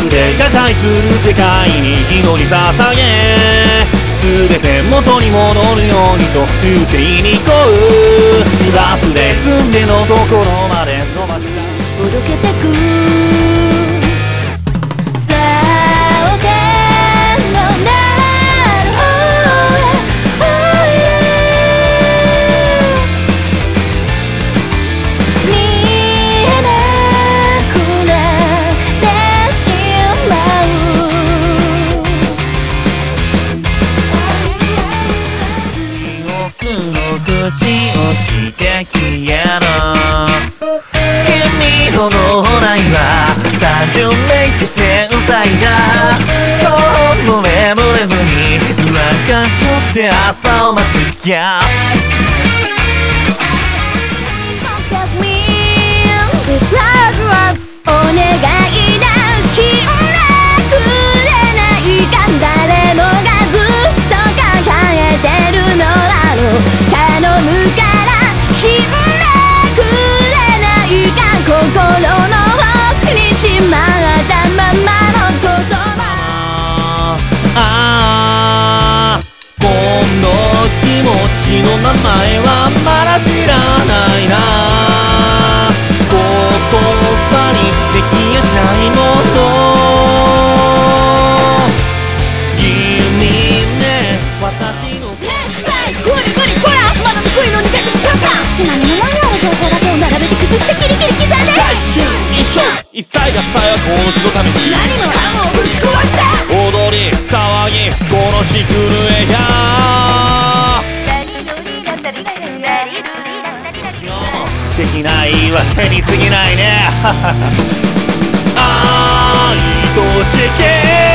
で瓦解する世界に祈り捧げ全て元に戻るようにと優勢に行こうラスで済んでのところまで伸ばしたほどけてくさあお手のなる見えなくなってしまう記憶の口をして消えろ君ほどないは単純めいて繊細だ今日も眠れずに不安がしょって朝を待つや Contact me with love お願いだ死んでくれないか誰もがずっと抱えてるのだろう頼むから死んでくれないか心の奥にしまったままの言葉この気持ちの名前はまだ知らないな言葉にできやしないもの君ね私のねえさい無理無理こらまだ得意の2択にしようか何も間に合う情報だけを並べて崩してキリキリ刻んで大中一緒一切合切はこの日のために何もかもぶち壊して踊り騒ぎ殺し震えやできないわけに過ぎないね愛としけ